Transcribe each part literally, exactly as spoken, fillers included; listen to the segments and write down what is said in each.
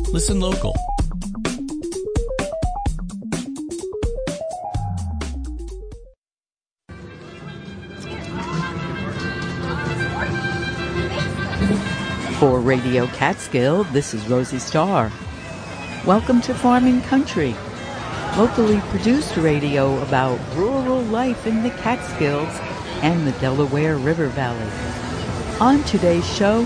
Listen local. For Radio Catskill, this is Rosie Starr. Welcome to Farming Country, locally produced radio about rural life in the Catskills and the Delaware River Valley. On today's show,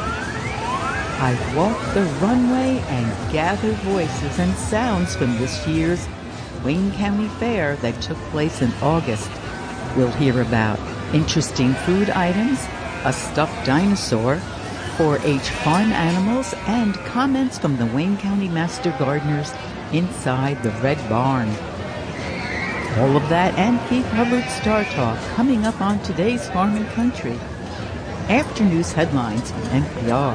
I walk the runway and gather voices and sounds from this year's Wayne County Fair that took place in August. We'll hear about interesting food items, a stuffed dinosaur, four H farm animals, and comments from the Wayne County Master Gardeners inside the Red Barn. All of that and Keith Hubbard's Star Talk coming up on today's Farming Country. After news headlines from N P R.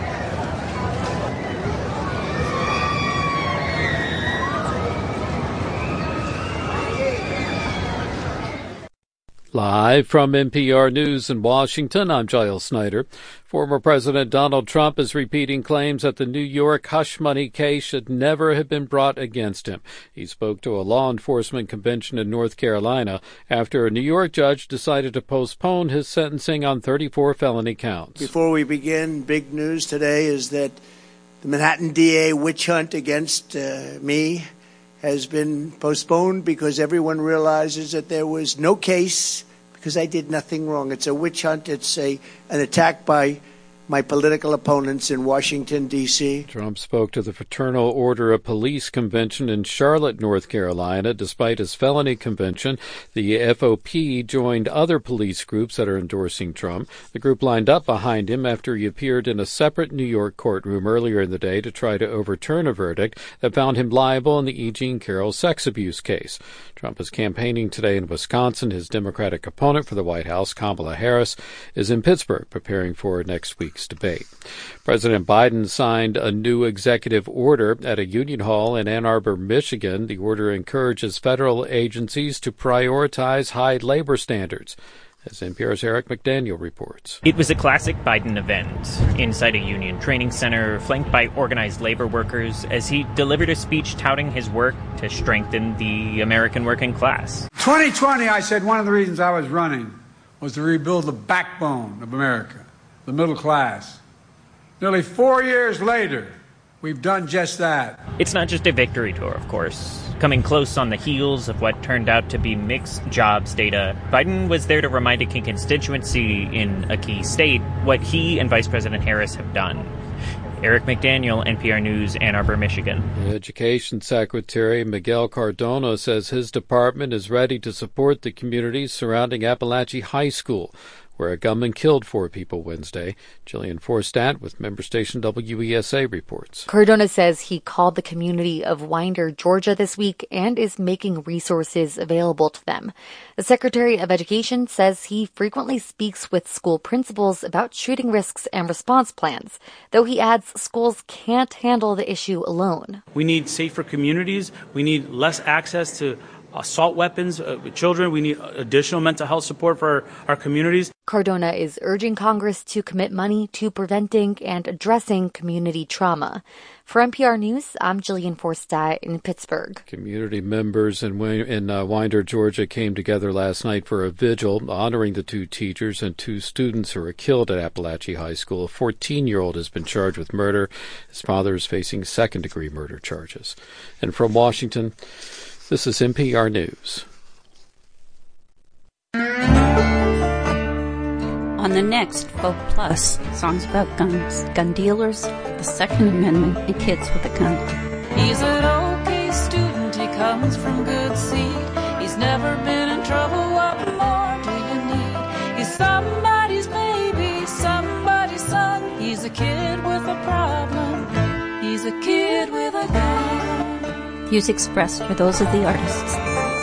Live from N P R News in Washington, I'm Giles Snyder. Former President Donald Trump is repeating claims that the New York hush money case should never have been brought against him. He spoke to a law enforcement convention in North Carolina after a New York judge decided to postpone his sentencing on thirty-four felony counts. Before we begin, big news today is that the Manhattan D A witch hunt against uh, me has been postponed because everyone realizes that there was no case because I did nothing wrong. It's a witch hunt. It's a an attack by my political opponents in Washington, D C Trump spoke to the Fraternal Order of Police convention in Charlotte, North Carolina. Despite his felony conviction, the F O P joined other police groups that are endorsing Trump. The group lined up behind him after he appeared in a separate New York courtroom earlier in the day to try to overturn a verdict that found him liable in the E. Jean Carroll sex abuse case. Trump is campaigning today in Wisconsin. His Democratic opponent for the White House, Kamala Harris, is in Pittsburgh preparing for next week's debate. President Biden signed a new executive order at a union hall in Ann Arbor, Michigan. The order encourages federal agencies to prioritize high labor standards. As N P R's Eric McDaniel reports. It was a classic Biden event inside a union training center flanked by organized labor workers as he delivered a speech touting his work to strengthen the American working class. twenty twenty, I said one of the reasons I was running was to rebuild the backbone of America, the middle class. Nearly four years later, we've done just that. It's not just a victory tour, of course. Coming close on the heels of what turned out to be mixed jobs data, Biden was there to remind a key constituency in a key state what he and Vice President Harris have done. Eric McDaniel, N P R News, Ann Arbor, Michigan. Education Secretary Miguel Cardona says his department is ready to support the communities surrounding Appalachia High School, where a gunman killed four people Wednesday. Jillian Forstat with member station W E S A reports. Cardona says he called the community of Winder, Georgia this week and is making resources available to them. The Secretary of Education says he frequently speaks with school principals about shooting risks and response plans, though he adds schools can't handle the issue alone. We need safer communities. We need less access to assault weapons, uh, children. We need additional mental health support for our, our communities. Cardona is urging Congress to commit money to preventing and addressing community trauma. For N P R News, I'm Jillian Forstat in Pittsburgh. Community members in, in uh, Winder, Georgia came together last night for a vigil honoring the two teachers and two students who were killed at Appalachia High School. A fourteen-year-old has been charged with murder. His father is facing second-degree murder charges. And from Washington, this is N P R News. On the next Folk Plus, songs about guns, gun dealers, the Second Amendment, and kids with a gun. He's an okay student, he comes from good seed. He's never been in trouble, what more do you need? He's somebody's baby, somebody's son. He's a kid with a problem. He's a kid with a gun. Views expressed are those of the artists.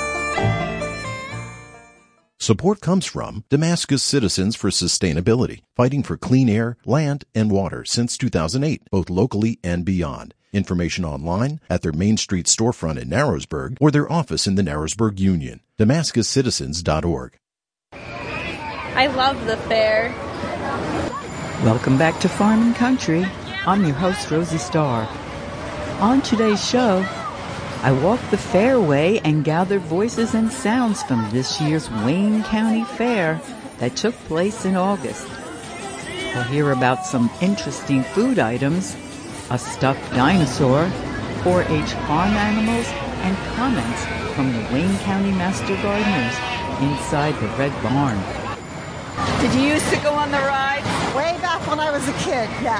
Support comes from Damascus Citizens for Sustainability, fighting for clean air, land, and water since two thousand eight, both locally and beyond. Information online at their Main Street storefront in Narrowsburg or their office in the Narrowsburg Union. Damascus Citizens dot org. I love the fair. Welcome back to Farm and Country. I'm your host, Rosie Starr. On today's show, I walked the fairway and gathered voices and sounds from this year's Wayne County Fair that took place in August. We'll hear about some interesting food items, a stuffed dinosaur, four H farm animals, and comments from the Wayne County Master Gardeners inside the Red Barn. Did you used to go on the ride? Way back when I was a kid, yeah.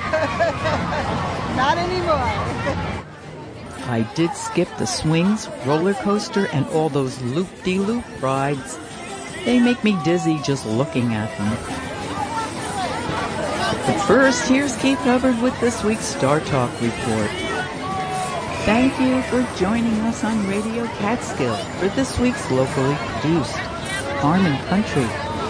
Not anymore. I did skip the swings, roller coaster, and all those loop-de-loop rides. They make me dizzy just looking at them. But first, here's Keith Hubbard with this week's Star Talk Report. Thank you for joining us on Radio Catskill for this week's locally produced Farm and Country.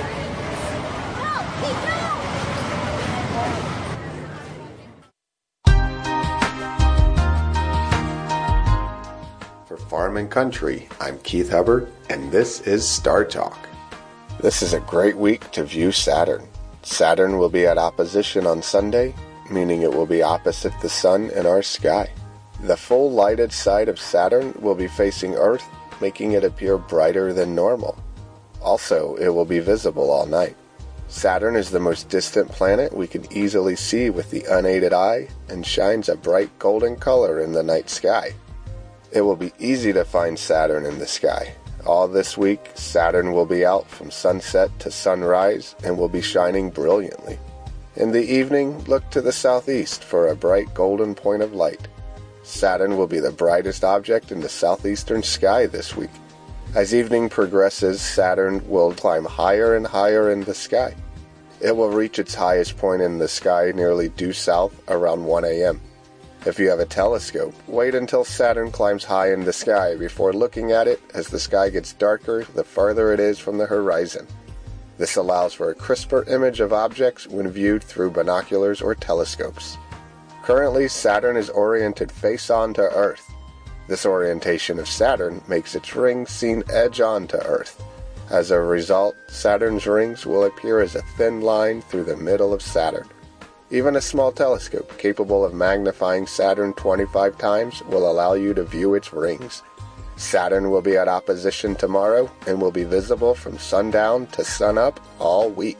For Farm and Country, I'm Keith Hubbard, and this is Star Talk. This is a great week to view Saturn. Saturn will be at opposition on Sunday, meaning it will be opposite the sun in our sky. The full lighted side of Saturn will be facing Earth, making it appear brighter than normal. Also, it will be visible all night. Saturn is the most distant planet we can easily see with the unaided eye and shines a bright golden color in the night sky. It will be easy to find Saturn in the sky. All this week, Saturn will be out from sunset to sunrise and will be shining brilliantly. In the evening, look to the southeast for a bright golden point of light. Saturn will be the brightest object in the southeastern sky this week. As evening progresses, Saturn will climb higher and higher in the sky. It will reach its highest point in the sky nearly due south around one a.m. If you have a telescope, wait until Saturn climbs high in the sky before looking at it, as the sky gets darker the farther it is from the horizon. This allows for a crisper image of objects when viewed through binoculars or telescopes. Currently, Saturn is oriented face-on to Earth. This orientation of Saturn makes its rings seem edge-on to Earth. As a result, Saturn's rings will appear as a thin line through the middle of Saturn. Even a small telescope capable of magnifying Saturn twenty-five times will allow you to view its rings. Saturn will be at opposition tomorrow and will be visible from sundown to sunup all week.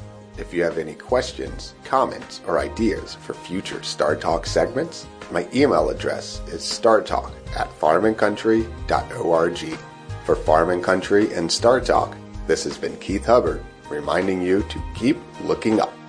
If you have any questions, comments, or ideas for future Star Talk segments, my email address is startalk at farm and country dot org. For Farm and Country and Star Talk, this has been Keith Hubbard, reminding you to keep looking up.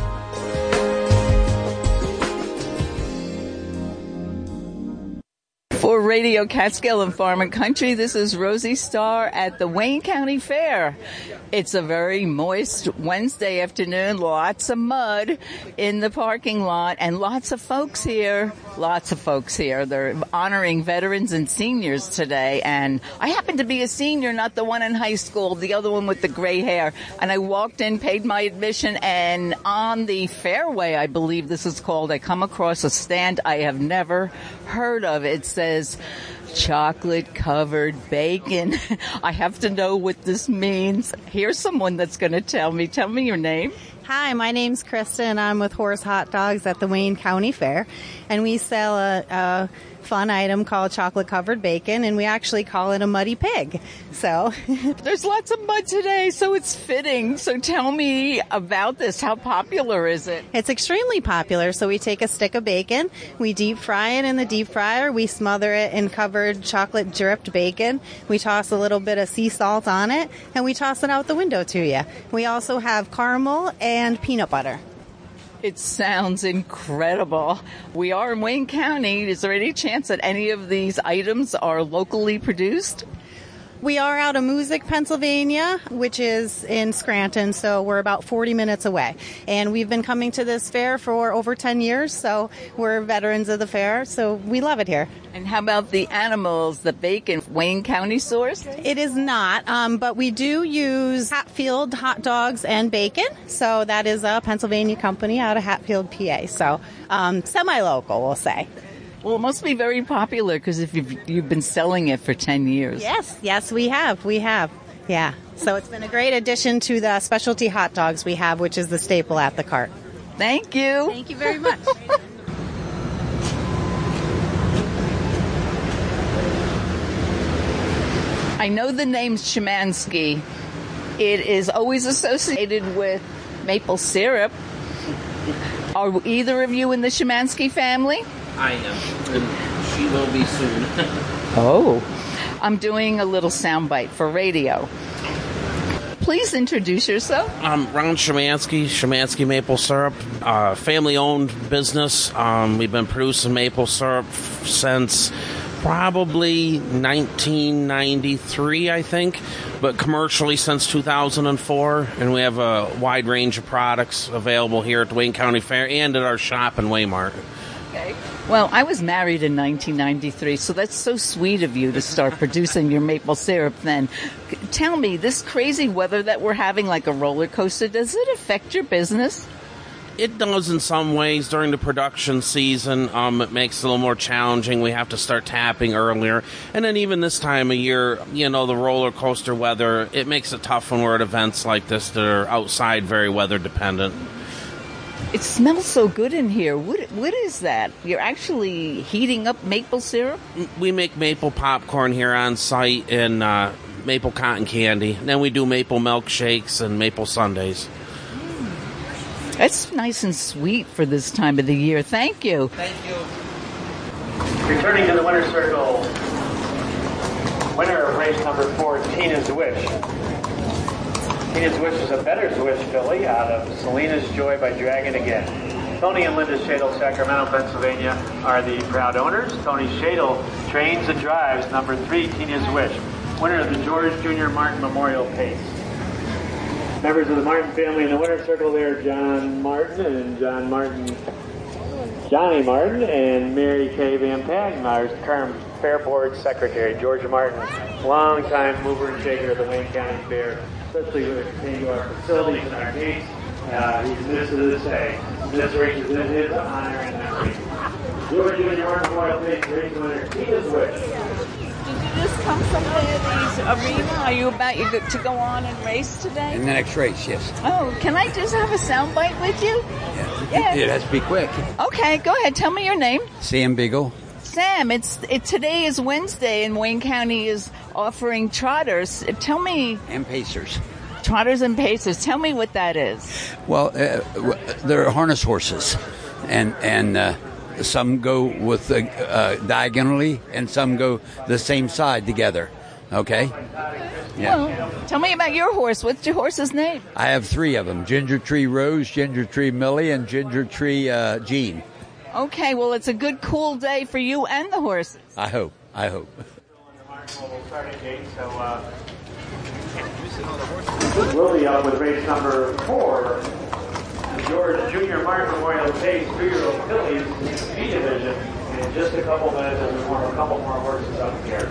For Radio Catskill and Farm and Country, this is Rosie Starr at the Wayne County Fair. It's a very moist Wednesday afternoon, lots of mud in the parking lot, and lots of folks here, lots of folks here. They're honoring veterans and seniors today, and I happen to be a senior, not the one in high school, the other one with the gray hair. And I walked in, paid my admission, and on the fairway, I believe this is called, I come across a stand I have never heard of. It says chocolate covered bacon. I have to know what this means. Here's someone that's going to tell me. Tell me your name. Hi, my name's Krista, and I'm with Horse Hot Dogs at the Wayne County Fair. And we sell a, a fun item called chocolate covered bacon, and we actually call it a muddy pig. So there's lots of mud today, so it's fitting. So tell me about this. How popular is it? It's extremely popular. So we take a stick of bacon, we deep fry it in the deep fryer, we smother it in covered chocolate dripped bacon, we toss a little bit of sea salt on it, and we toss it out the window to you. We also have caramel and peanut butter. It sounds incredible. We are in Wayne County. Is there any chance that any of these items are locally produced? We are out of Moosic, Pennsylvania, which is in Scranton, so we're about forty minutes away. And we've been coming to this fair for over ten years, so we're veterans of the fair, so we love it here. And how about the animals, the bacon, Wayne County sourced? It is not, um, but we do use Hatfield hot dogs and bacon, so that is a Pennsylvania company out of Hatfield, P A, so um, semi-local, we'll say. Well, it must be very popular because if you've, you've been selling it for ten years. Yes, yes, we have. We have. Yeah. So it's been a great addition to the specialty hot dogs we have, which is the staple at the cart. Thank you. Thank you very much. I know the name Szymanski. It is always associated with maple syrup. Are either of you in the Szymanski family? I am, and she will be soon. Oh. I'm doing a little soundbite for radio. Please introduce yourself. I'm Ron Szymanski, Szymanski Maple Syrup, uh, family-owned business. Um, we've been producing maple syrup since probably nineteen ninety-three, I think, but commercially since two thousand four, and we have a wide range of products available here at the Wayne County Fair and at our shop in Waymart. Okay. Well, I was married in nineteen ninety-three, so that's so sweet of you to start producing your maple syrup then. Tell me, this crazy weather that we're having, like a roller coaster, does it affect your business? It does in some ways. During the production season, um, it makes it a little more challenging. We have to start tapping earlier. And then even this time of year, you know, the roller coaster weather, it makes it tough when we're at events like this that are outside, very weather dependent. It smells so good in here. What What is that? You're actually heating up maple syrup? We make maple popcorn here on site and uh, maple cotton candy. And then we do maple milkshakes and maple sundaes. That's nice and sweet for this time of the year. Thank you. Thank you. Returning to the winner's circle, winner of race number four, Tina's Wish. Tina's Wish is a Bettor's Wish filly out of Selena's Joy by Dragon Again. Tony and Linda Shadle, Sacramento, Pennsylvania, are the proud owners. Tony Shadle trains and drives number three, Tina's Wish, winner of the George Junior Martin Memorial Pace. Members of the Martin family in the winner's circle there, John Martin and John Martin, Johnny Martin and Mary Kay Van Patten, our current Fair Board Secretary. Georgia Martin, longtime mover and shaker of the Wayne County Fair, especially when it came to our facilities and our gates. Uh, he's missed to this day. This race is in his honor and memory. Georgia Junior Martin Memorial Pace race winner, Tina's Wish. Did you just come from Leonie's arena? Are you about you to go on and race today? In the next race, yes. Oh, can I just have a soundbite with you? Yeah. It has to be quick. Okay, go ahead. Tell me your name. Sam Beagle. Sam, it's it. Today is Wednesday, and Wayne County is offering trotters. Tell me. And pacers. Trotters and pacers. Tell me what that is. Well, uh, they're harness horses, and and. Uh, Some go with uh, uh, diagonally, and some go the same side together. Okay? Yeah. Well, tell me about your horse. What's your horse's name? I have three of them: Ginger Tree Rose, Ginger Tree Millie, and Ginger Tree uh, Jean. Okay. Well, it's a good, cool day for you and the horses. I hope. I hope. We'll be up with race number four. George Junior Martin Memorial Pace, two-year-old fillies in the B division. In just a couple minutes, as we warm a couple more horses up here.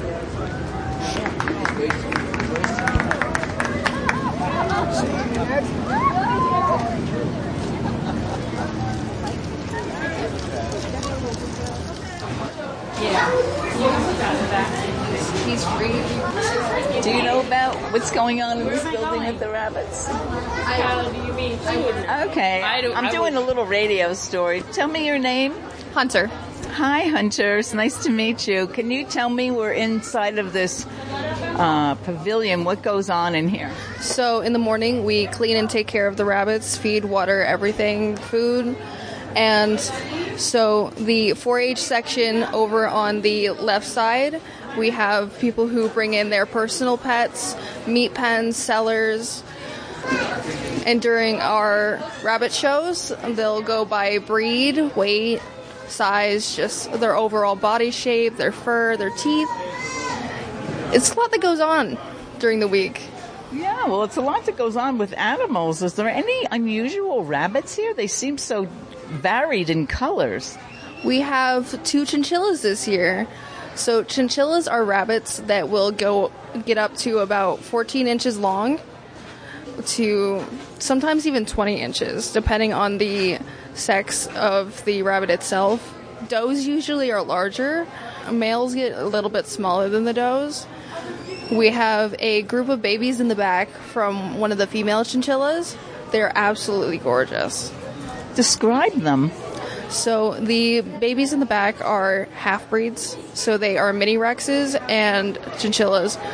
He's free. Do you know about what's going on in this building with the rabbits? How do you mean? Okay, I'm doing a little radio story. Tell me your name. Hunter. Hi, Hunter. It's nice to meet you. Can you tell me, we're inside of this uh, pavilion, what goes on in here? So in the morning, we clean and take care of the rabbits, feed, water, everything, food. And so the four H section over on the left side, we have people who bring in their personal pets, meat pens, sellers. And during our rabbit shows, they'll go by breed, weight, size, just their overall body shape, their fur, their teeth. It's a lot that goes on during the week. Yeah, well, it's a lot that goes on with animals. Is there any unusual rabbits here? They seem so varied in colors. We have two chinchillas this year. So chinchillas are rabbits that will go get up to about fourteen inches long to sometimes even twenty inches, depending on the sex of the rabbit itself. Does usually are larger. Males get a little bit smaller than the does. We have a group of babies in the back from one of the female chinchillas. They're absolutely gorgeous. Describe them. So the babies in the back are half-breeds. So they are mini Rexes and chinchillas.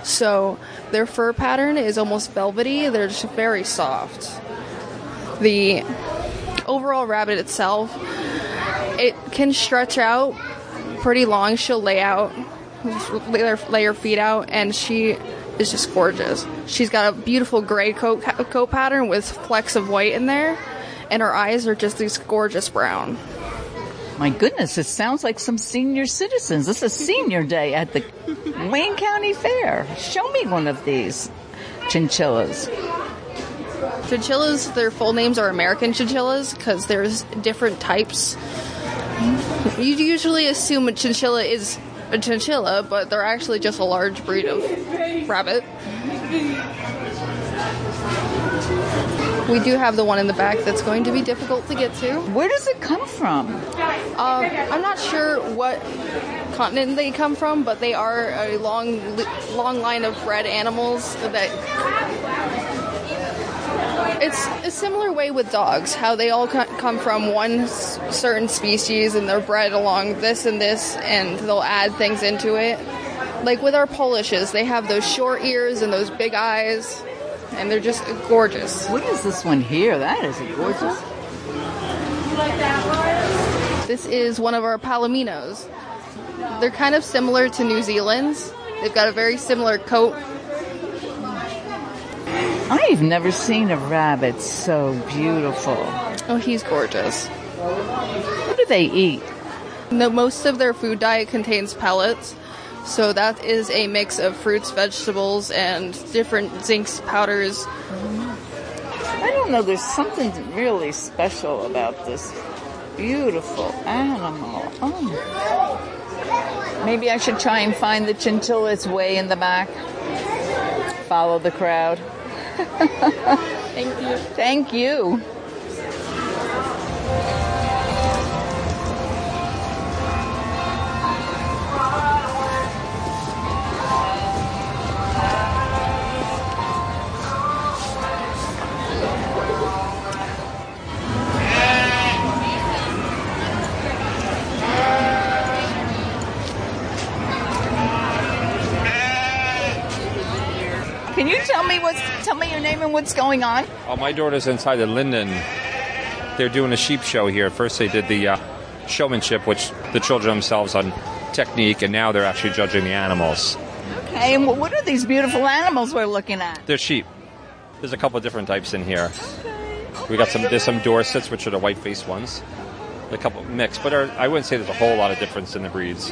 So their fur pattern is almost velvety. They're just very soft. The overall rabbit itself, it can stretch out pretty long. She'll lay out, lay her, lay her feet out, and she is just gorgeous. She's got a beautiful gray coat, coat pattern with flecks of white in there, and her eyes are just these gorgeous brown. My goodness, it sounds like some senior citizens. This is senior day at the Wayne County Fair. Show me one of these chinchillas. Chinchillas, their full names are American chinchillas because there's different types. You usually assume a chinchilla is a chinchilla, but they're actually just a large breed of rabbit. We do have the one in the back that's going to be difficult to get to. Where does it come from? Uh, I'm not sure what continent they come from, but they are a long, long line of bred animals that... It's a similar way with dogs, how they all come from one s- certain species and they're bred along this and this, and they'll add things into it. Like with our Polishes, they have those short ears and those big eyes, and they're just gorgeous. What is this one here? That is gorgeous. You like that one? This is one of our Palominos. They're kind of similar to New Zealand's. They've got a very similar coat. I've never seen a rabbit so beautiful. Oh, he's gorgeous. What do they eat? No, most of their food diet contains pellets. So that is a mix of fruits, vegetables, and different zincs powders. I don't know, there's something really special about this beautiful animal. Oh. Maybe I should try and find the chinchilla. It's way in the back. Follow the crowd. Thank you. Thank you. Can you tell me what's tell me your name and what's going on? Oh, my daughter's inside the Linden. They're doing a sheep show here. First they did the uh, showmanship, which the children themselves on technique, and now they're actually judging the animals. Okay, and what are these beautiful animals we're looking at? They're sheep. There's a couple of different types in here. We got some. There's some Dorsets, which are the white-faced ones. A couple mixed, but are, I wouldn't say there's a whole lot of difference in the breeds.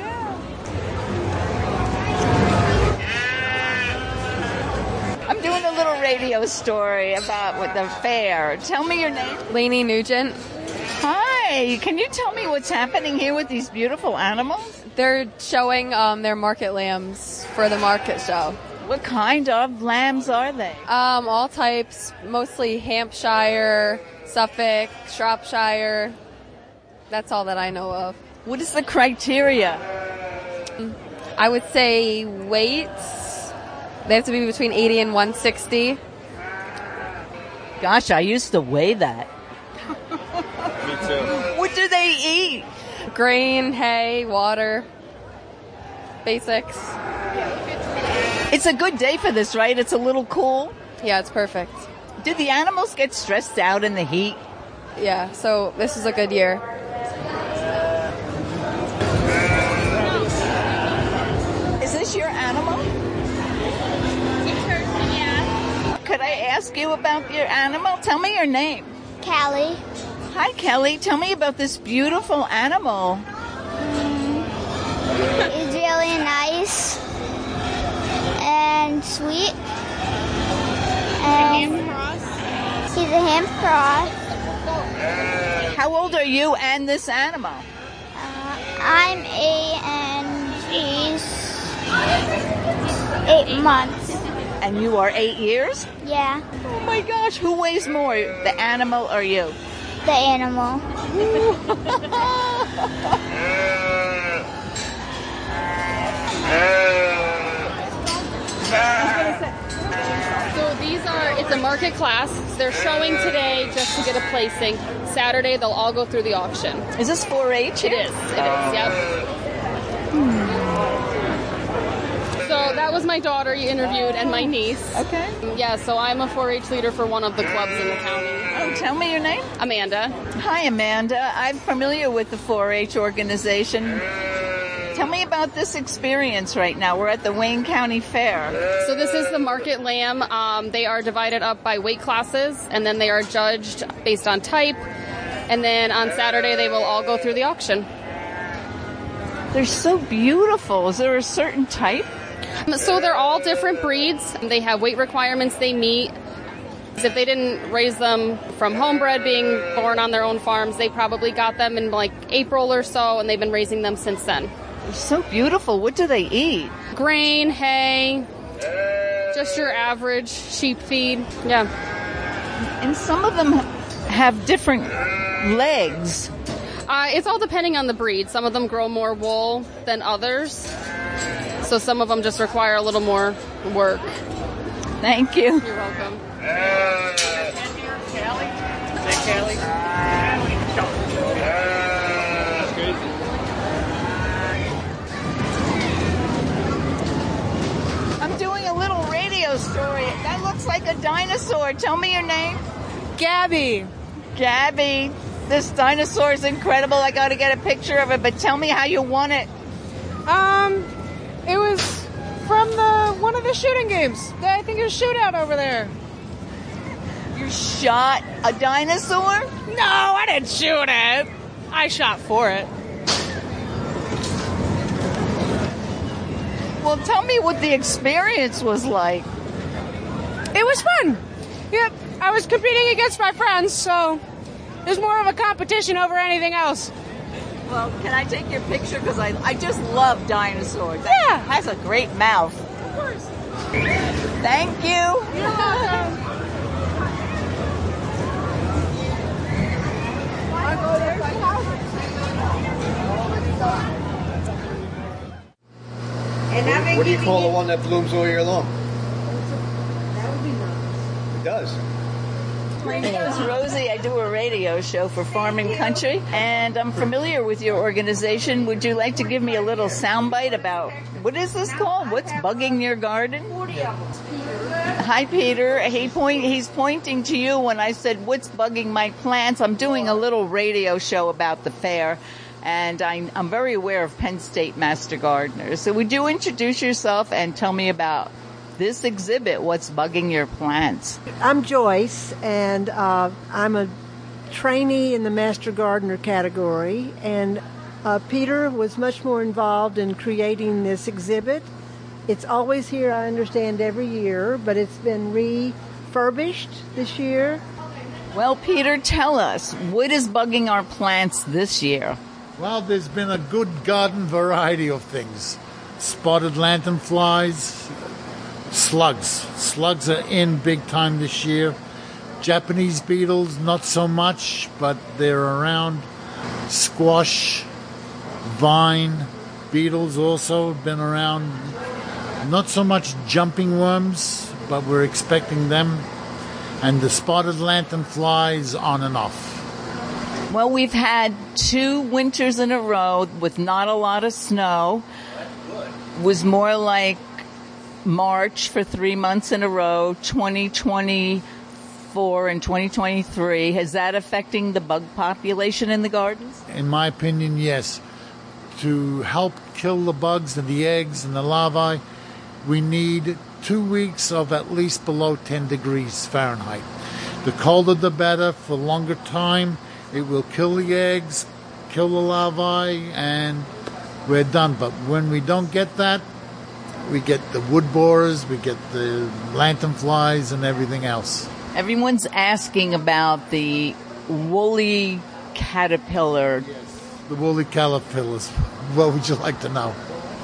I'm doing a little radio story about with the fair. Tell me your name. Lainey Nugent. Hi. Can you tell me what's happening here with these beautiful animals? They're showing um, their market lambs for the market show. What kind of lambs are they? Um, all types, mostly Hampshire, Suffolk, Shropshire. That's all that I know of. What is the criteria? I would say weight. They have to be between eighty and one sixty. Gosh, I used to weigh that. Me too. What do they eat? Grain, hay, water. Basics. It's a good day for this, right? It's a little cool. Yeah, it's perfect. Do the animals get stressed out in the heat? Yeah, so this is a good year. Is this your animal? Could I ask you about your animal? Tell me your name. Kelly. Hi, Kelly. Tell me about this beautiful animal. He's really nice and sweet. And he's a ham cross. How old are you and this animal? Uh, I'm eight and he's eight months. And you are eight years? Yeah. Oh my gosh, who weighs more, the animal or you? The animal. So these are, it's a market class. They're showing today just to get a placing. Saturday, they'll all go through the auction. Is this four H? It is, it is, yep. So that that was my daughter you interviewed and my niece. Okay. Yeah, so I'm a four H leader for one of the clubs in the county. Oh, tell me your name. Amanda. Hi, Amanda. I'm familiar with the four H organization. Tell me about this experience right now. We're at the Wayne County Fair. So this is the market lamb. Um, they are divided up by weight classes, and then they are judged based on type. And then on Saturday, they will all go through the auction. They're so beautiful. Is there a certain type? So they're all different breeds. They have weight requirements they meet. If they didn't raise them from homebred, being born on their own farms, they probably got them in like April or so, and they've been raising them since then. They're so beautiful. What do they eat? Grain, hay, just your average sheep feed. Yeah. And some of them have different legs. Uh, it's all depending on the breed. Some of them grow more wool than others. So some of them just require a little more work. Thank you. You're welcome. Callie? Is that I'm doing a little radio story. That looks like a dinosaur. Tell me your name. Gabby. Gabby. This dinosaur is incredible. I got to get a picture of it, but tell me how you won it. Um, it was from the one of the shooting games. I think it was shootout over there. You shot a dinosaur? No, I didn't shoot it. I shot for it. Well, tell me what the experience was like. It was fun. Yep, I was competing against my friends, so it was more of a competition over anything else. Well, can I take your picture? Because I, I just love dinosaurs. Yeah. It has a great mouth. Of course. Thank you. You're welcome. What do you call the one that blooms all year long? That would be nice. It does. My name is Rosie. I do a radio show for Farming Country, and I'm familiar with your organization. Would you like to give me a little soundbite about what is this called? What's bugging your garden? Hi, Peter. He point, he's pointing to you when I said, what's bugging my plants? I'm doing a little radio show about the fair, and I, I'm very aware of Penn State Master Gardeners. So would you introduce yourself and tell me about this exhibit, what's bugging your plants? I'm Joyce, and uh, I'm a trainee in the Master Gardener category, and uh, Peter was much more involved in creating this exhibit. It's always here, I understand, every year, but it's been refurbished this year. Well, Peter, tell us, what is bugging our plants this year? Well, there's been a good garden variety of things. Spotted lanternflies, slugs. Slugs are in big time this year. Japanese beetles, not so much, but they're around. Squash, vine, beetles also have been around. Not so much jumping worms, but we're expecting them. And the spotted lanternflies on and off. Well, we've had two winters in a row with not a lot of snow. It was more like March for three months in a row, twenty twenty-four and twenty twenty-three. Is that affecting the bug population in the gardens? In my opinion, yes. To help kill the bugs and the eggs and the larvae, we need two weeks of at least below ten degrees Fahrenheit. The colder the better. For longer time, it will kill the eggs, kill the larvae, and we're done. But when we don't get that, we get the wood borers, we get the lanternflies, and everything else. Everyone's asking about the woolly caterpillar. Yes, the woolly caterpillars. What would you like to know?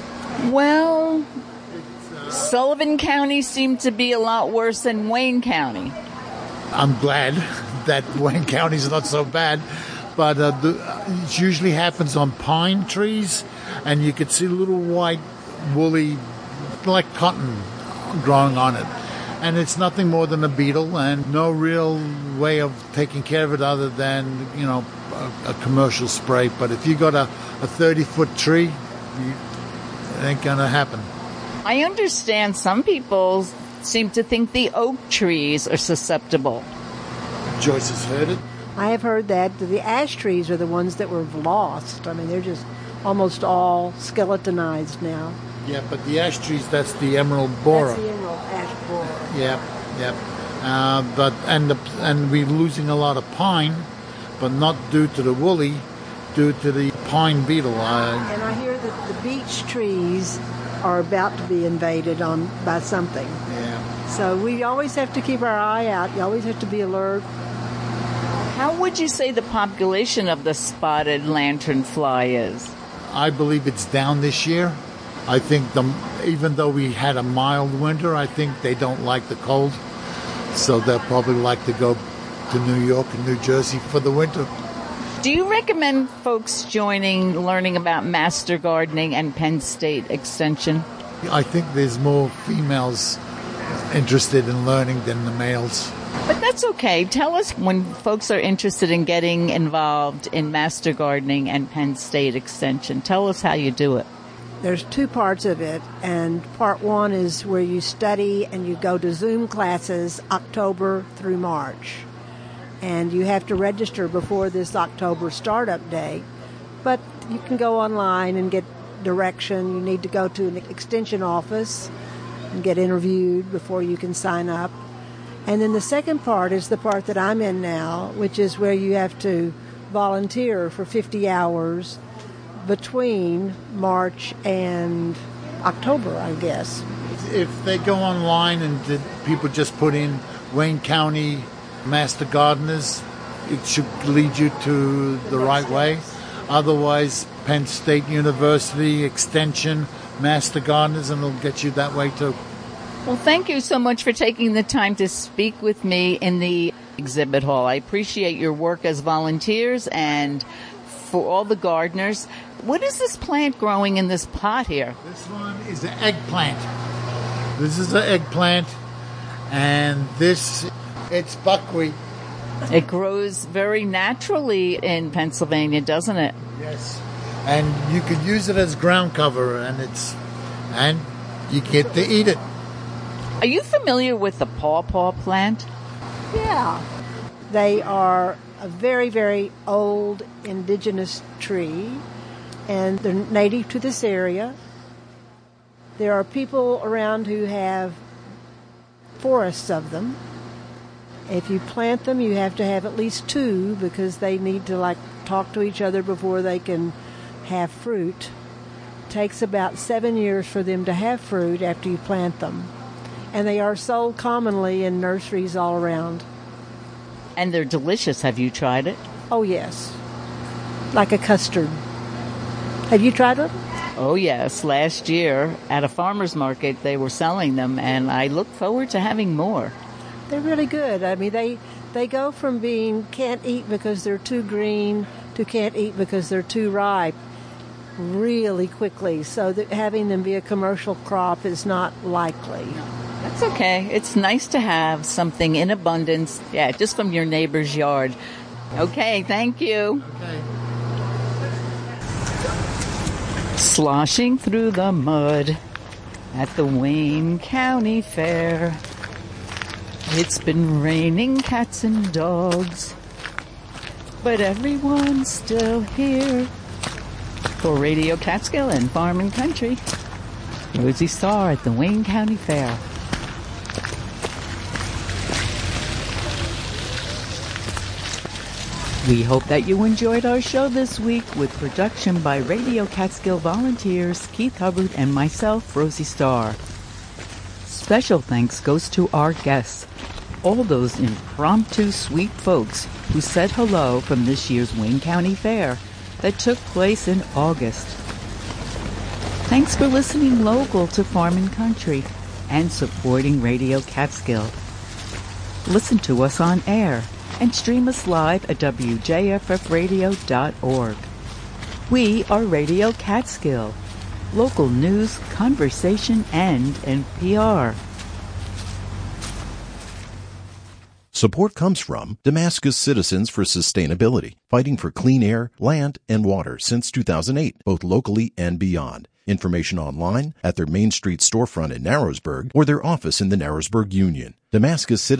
Well, Sullivan County seemed to be a lot worse than Wayne County. I'm glad that Wayne County's not so bad, but uh, the, it usually happens on pine trees, and you could see little white woolly, like cotton, growing on it. And it's nothing more than a beetle, and no real way of taking care of it other than, you know, a, a commercial spray. But if you got a thirty-foot tree, you, it ain't going to happen. I understand some people seem to think the oak trees are susceptible. Joyce has heard it. I have heard that the ash trees are the ones that were lost. I mean, they're just almost all skeletonized now. Yeah, but the ash trees, that's the emerald borer. That's the emerald ash borer. Yep, yep. Uh, but and the, and we're losing a lot of pine, but not due to the woolly, due to the pine beetle. Uh, and I hear that the beech trees are about to be invaded on by something. Yeah. So we always have to keep our eye out. You always have to be alert. How would you say the population of the spotted lanternfly is? I believe it's down this year. I think the, even though we had a mild winter, I think they don't like the cold. So they'll probably like to go to New York and New Jersey for the winter. Do you recommend folks joining, learning about master gardening and Penn State Extension? I think there's more females interested in learning than the males. But that's okay. Tell us when folks are interested in getting involved in master gardening and Penn State Extension. Tell us how you do it. There's two parts of it, and part one is where you study and you go to Zoom classes October through March. And you have to register before this October startup day. But you can go online and get direction. You need to go to an extension office and get interviewed before you can sign up. And then the second part is the part that I'm in now, which is where you have to volunteer for fifty hours between March and October, I guess. If they go online and did people just put in Wayne County Master Gardeners, it should lead you to the right way. Otherwise, Penn State University Extension Master Gardeners, and it'll get you that way too. Well, thank you so much for taking the time to speak with me in the exhibit hall. I appreciate your work as volunteers and for all the gardeners. What is this plant growing in this pot here? This one is an eggplant. This is an eggplant, and this, it's buckwheat. It grows very naturally in Pennsylvania, doesn't it? Yes. And you could use it as ground cover, and it's, and you get to eat it. Are you familiar with the pawpaw plant? Yeah. They are a very, very old indigenous tree, and they're native to this area. There are people around who have forests of them. If you plant them, you have to have at least two because they need to like talk to each other before they can have fruit. It takes about seven years for them to have fruit after you plant them. And they are sold commonly in nurseries all around. And they're delicious. Have you tried it? Oh, yes. Like a custard. Have you tried it? Oh, yes. Last year at a farmer's market, they were selling them, and I look forward to having more. They're really good. I mean, they they go from being can't eat because they're too green to can't eat because they're too ripe really quickly. So that having them be a commercial crop is not likely. That's okay. It's nice to have something in abundance, yeah, just from your neighbor's yard. Okay, thank you. Okay. Sloshing through the mud at the Wayne County Fair. It's been raining cats and dogs, but everyone's still here. For Radio Catskill and Farm and Country, Rosie Starr at the Wayne County Fair. We hope that you enjoyed our show this week with production by Radio Catskill volunteers Keith Hubbard and myself, Rosie Starr. Special thanks goes to our guests, all those impromptu sweet folks who said hello from this year's Wayne County Fair that took place in August. Thanks for listening local to Farm and Country and supporting Radio Catskill. Listen to us on air and stream us live at w j f f radio dot org. We are Radio Catskill, local news, conversation, and N P R. Support comes from Damascus Citizens for Sustainability, fighting for clean air, land, and water since two thousand eight, both locally and beyond. Information online at their Main Street storefront in Narrowsburg or their office in the Narrowsburg Union. Damascus Citizens